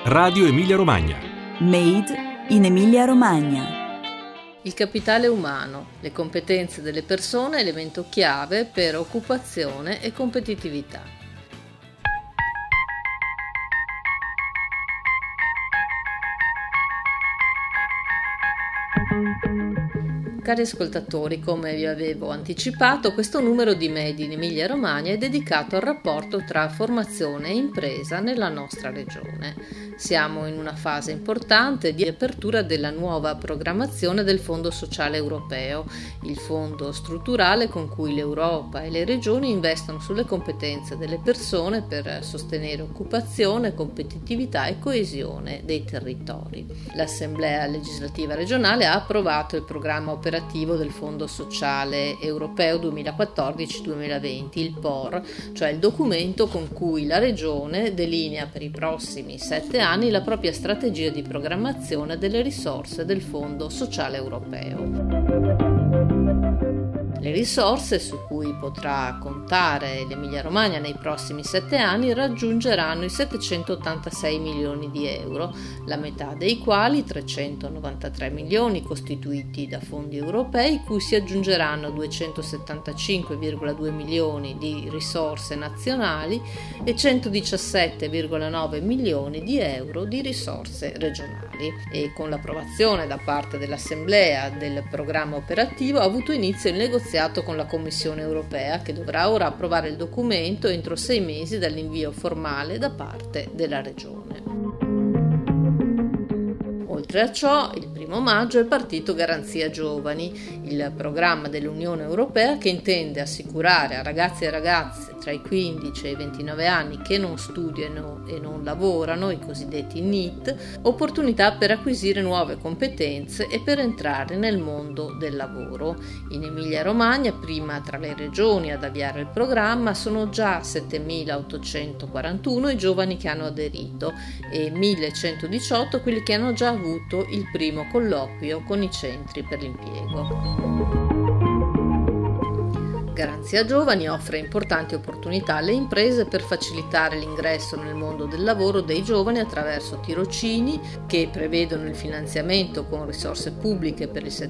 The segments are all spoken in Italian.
Radio Emilia Romagna. Made in Emilia Romagna. Il capitale umano, le competenze delle persone, elemento chiave per occupazione e competitività. Cari ascoltatori, come vi avevo anticipato, questo numero di Made in Emilia Romagna è dedicato al rapporto tra formazione e impresa nella nostra regione. Siamo in una fase importante di apertura della nuova programmazione del Fondo Sociale Europeo, il fondo strutturale con cui l'Europa e le regioni investono sulle competenze delle persone per sostenere occupazione, competitività e coesione dei territori. L'Assemblea legislativa regionale ha approvato il programma operativo del Fondo Sociale Europeo 2014-2020, il POR, cioè il documento con cui la Regione delinea per i prossimi 7 anni la propria strategia di programmazione delle risorse del Fondo Sociale Europeo. Le risorse su cui potrà contare l'Emilia-Romagna nei prossimi 7 anni raggiungeranno i 786 milioni di euro, la metà dei quali, 393 milioni, costituiti da fondi europei, cui si aggiungeranno 275,2 milioni di risorse nazionali e 117,9 milioni di euro di risorse regionali. E con l'approvazione da parte dell'Assemblea del programma operativo ha avuto inizio il negoziato con la Commissione europea, che dovrà ora approvare il documento entro 6 mesi dall'invio formale da parte della Regione. Oltre a ciò, il 1 maggio è partito Garanzia Giovani, il programma dell'Unione Europea che intende assicurare a ragazzi e ragazze tra i 15 e i 29 anni che non studiano e non lavorano, i cosiddetti NEET, opportunità per acquisire nuove competenze e per entrare nel mondo del lavoro. In Emilia-Romagna, prima tra le regioni ad avviare il programma, sono già 7.841 i giovani che hanno aderito e 1.118 quelli che hanno già avuto il primo colloquio con i centri per l'impiego. Garanzia Giovani offre importanti opportunità alle imprese per facilitare l'ingresso nel mondo del lavoro dei giovani attraverso tirocini che prevedono il finanziamento con risorse pubbliche per il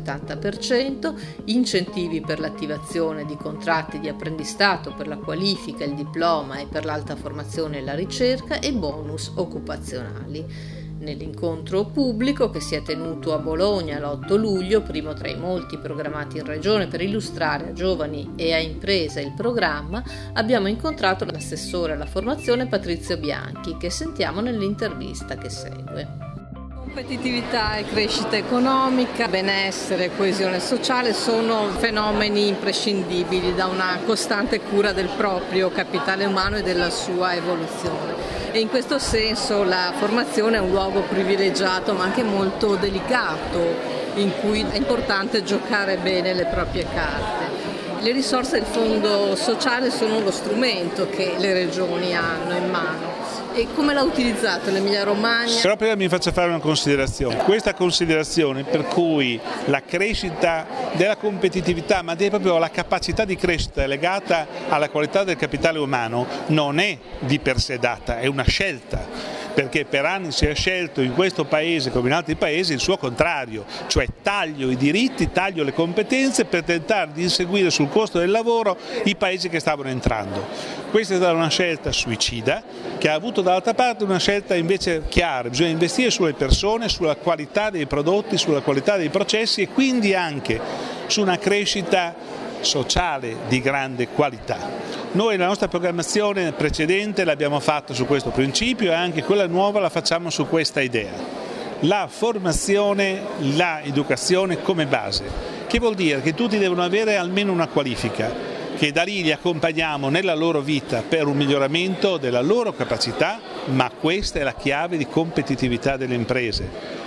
70%, incentivi per l'attivazione di contratti di apprendistato per la qualifica, il diploma e per l'alta formazione e la ricerca e bonus occupazionali. Nell'incontro pubblico che si è tenuto a Bologna l'8 luglio, primo tra i molti programmati in regione per illustrare a giovani e a imprese il programma, abbiamo incontrato l'assessore alla formazione Patrizio Bianchi, che sentiamo nell'intervista che segue. Competitività e crescita economica, benessere e coesione sociale sono fenomeni imprescindibili da una costante cura del proprio capitale umano e della sua evoluzione. E in questo senso la formazione è un luogo privilegiato ma anche molto delicato, in cui è importante giocare bene le proprie carte. Le risorse del Fondo Sociale sono lo strumento che le regioni hanno in mano. E come l'ha utilizzato l'Emilia Romagna? Però prima mi faccio fare una considerazione. Questa considerazione per cui la crescita della competitività, ma proprio la capacità di crescita legata alla qualità del capitale umano, non è di per sé data, è una scelta. Perché per anni si è scelto in questo paese come in altri paesi il suo contrario, cioè taglio i diritti, taglio le competenze per tentare di inseguire sul costo del lavoro i paesi che stavano entrando. Questa è stata una scelta suicida che ha avuto dall'altra parte una scelta invece chiara: bisogna investire sulle persone, sulla qualità dei prodotti, sulla qualità dei processi e quindi anche su una crescita sociale di grande qualità. Noi la nostra programmazione precedente l'abbiamo fatta su questo principio e anche quella nuova la facciamo su questa idea. La formazione, la educazione come base, che vuol dire che tutti devono avere almeno una qualifica, che da lì li accompagniamo nella loro vita per un miglioramento della loro capacità, ma questa è la chiave di competitività delle imprese.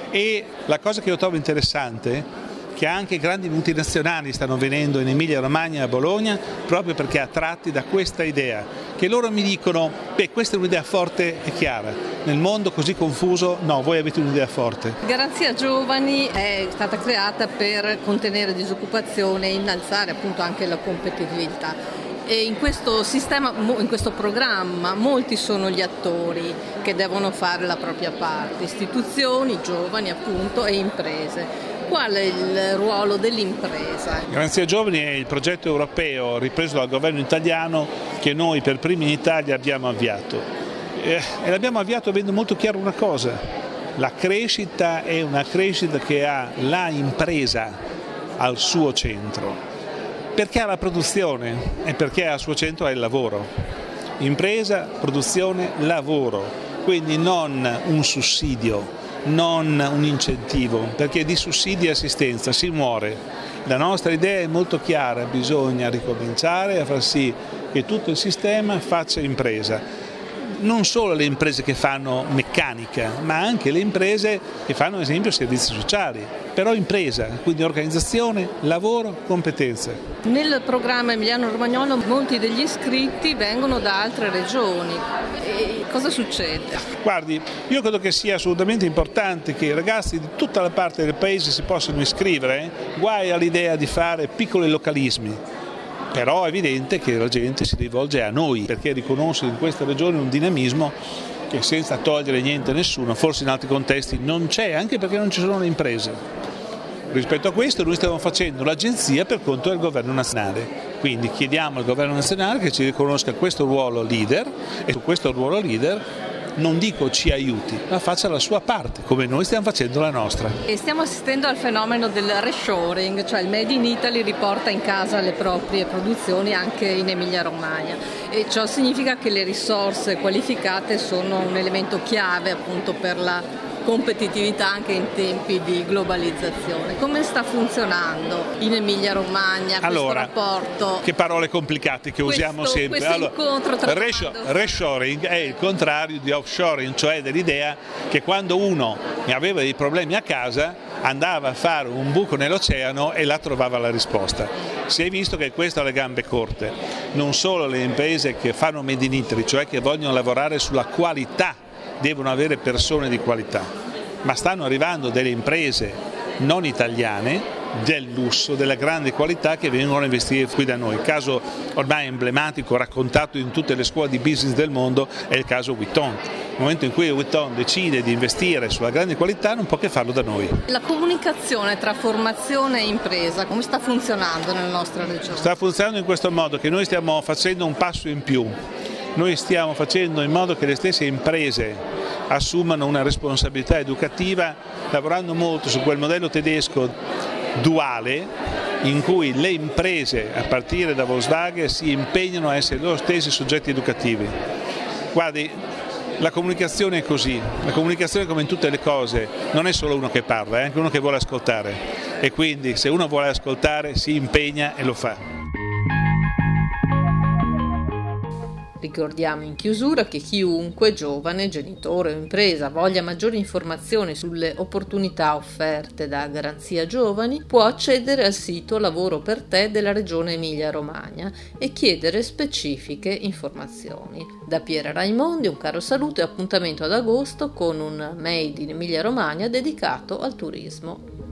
E la cosa che io trovo interessante che anche grandi multinazionali stanno venendo in Emilia Romagna e a Bologna proprio perché attratti da questa idea, che loro mi dicono: beh, questa è un'idea forte e chiara, nel mondo così confuso no, voi avete un'idea forte. Garanzia Giovani è stata creata per contenere disoccupazione e innalzare appunto anche la competitività. E in questo sistema, in questo programma, molti sono gli attori che devono fare la propria parte, istituzioni, giovani appunto e imprese. Qual è il ruolo dell'impresa? Garanzia Giovani è il progetto europeo ripreso dal governo italiano che noi per primi in Italia abbiamo avviato. E l'abbiamo avviato avendo molto chiaro una cosa: la crescita è una crescita che ha la impresa al suo centro. Perché ha la produzione e perché al suo centro ha il lavoro. Impresa, produzione, lavoro, quindi non un sussidio, non un incentivo, perché di sussidi e assistenza si muore. La nostra idea è molto chiara: bisogna ricominciare a far sì che tutto il sistema faccia impresa. Non solo le imprese che fanno meccanica, ma anche le imprese che fanno ad esempio servizi sociali, però impresa, quindi organizzazione, lavoro, competenze. Nel programma Emiliano-Romagnolo molti degli iscritti vengono da altre regioni. E cosa succede? Guardi, io credo che sia assolutamente importante che i ragazzi di tutta la parte del paese si possano iscrivere, guai all'idea di fare piccoli localismi. Però è evidente che la gente si rivolge a noi perché riconosce in questa regione un dinamismo che, senza togliere niente a nessuno, forse in altri contesti non c'è, anche perché non ci sono le imprese. Rispetto a questo noi stiamo facendo l'agenzia per conto del governo nazionale, quindi chiediamo al governo nazionale che ci riconosca questo ruolo leader e su questo ruolo leader non dico ci aiuti, ma faccia la sua parte, come noi stiamo facendo la nostra. E stiamo assistendo al fenomeno del reshoring, cioè il Made in Italy riporta in casa le proprie produzioni anche in Emilia-Romagna, e ciò significa che le risorse qualificate sono un elemento chiave appunto per la competitività anche in tempi di globalizzazione. Come sta funzionando in Emilia-Romagna questo rapporto? Che parole complicate che usiamo sempre. Reshoring è il contrario di offshoring, cioè dell'idea che quando uno aveva dei problemi a casa andava a fare un buco nell'oceano e là trovava la risposta. Si è visto che questo ha le gambe corte. Non solo le imprese che fanno Made in Italy, cioè che vogliono lavorare sulla qualità, devono avere persone di qualità, ma stanno arrivando delle imprese non italiane del lusso, della grande qualità, che vengono a investire qui da noi. Il caso ormai emblematico, raccontato in tutte le scuole di business del mondo, è il caso Vuitton. Nel momento in cui Vuitton decide di investire sulla grande qualità non può che farlo da noi. La comunicazione tra formazione e impresa come sta funzionando nella nostra regione? Sta funzionando in questo modo, che noi stiamo facendo un passo in più. Noi stiamo facendo in modo che le stesse imprese assumano una responsabilità educativa, lavorando molto su quel modello tedesco duale in cui le imprese, a partire da Volkswagen, si impegnano a essere loro stessi soggetti educativi. Guardi, la comunicazione è così, la comunicazione, come in tutte le cose, non è solo uno che parla, è anche uno che vuole ascoltare, e quindi se uno vuole ascoltare si impegna e lo fa. Ricordiamo in chiusura che chiunque, giovane, genitore o impresa, voglia maggiori informazioni sulle opportunità offerte da Garanzia Giovani, può accedere al sito Lavoro per te della Regione Emilia-Romagna e chiedere specifiche informazioni. Da Piera Raimondi un caro saluto e appuntamento ad agosto con un Made in Emilia-Romagna dedicato al turismo.